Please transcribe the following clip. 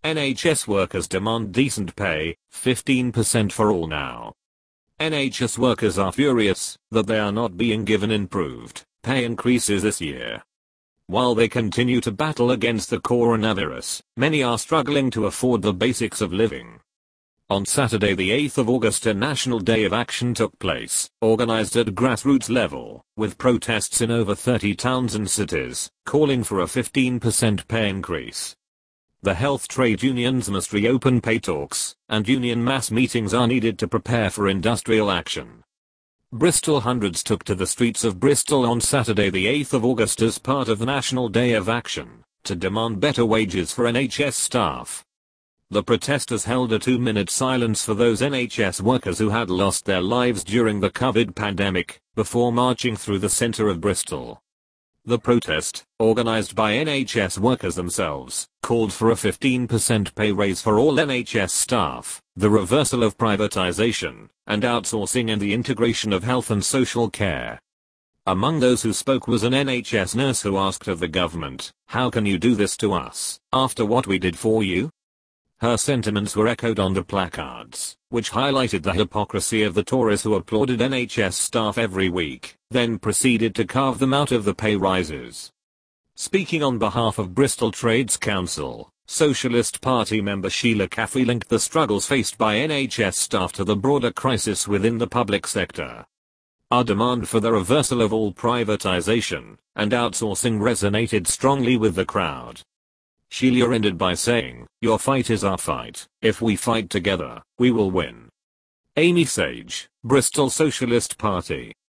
NHS workers demand decent pay, 15% for all now. NHS workers are furious that they are not being given improved pay increases this year. While they continue to battle against the coronavirus, many are struggling to afford the basics of living. On Saturday the 8th of August a National Day of Action took place, organized at grassroots level, with protests in over 30 towns and cities, calling for a 15% pay increase. The health trade unions must reopen pay talks, and union mass meetings are needed to prepare for industrial action. Bristol hundreds took to the streets of Bristol on Saturday the 8th of August as part of the National Day of Action, to demand better wages for NHS staff. The protesters held a 2-minute silence for those NHS workers who had lost their lives during the COVID pandemic, before marching through the centre of Bristol. The protest, organised by NHS workers themselves, called for a 15% pay raise for all NHS staff, the reversal of privatisation and outsourcing and the integration of health and social care. Among those who spoke was an NHS nurse who asked of the government, "How can you do this to us, after what we did for you?" Her sentiments were echoed on the placards, which highlighted the hypocrisy of the Tories who applauded NHS staff every week, then proceeded to carve them out of the pay rises. Speaking on behalf of Bristol Trades Council, Socialist Party member Sheila Caffrey linked the struggles faced by NHS staff to the broader crisis within the public sector. Our demand for the reversal of all privatisation and outsourcing resonated strongly with the crowd. Sheila ended by saying, "Your fight is our fight. If we fight together, we will win." Amy Sage, Bristol Socialist Party.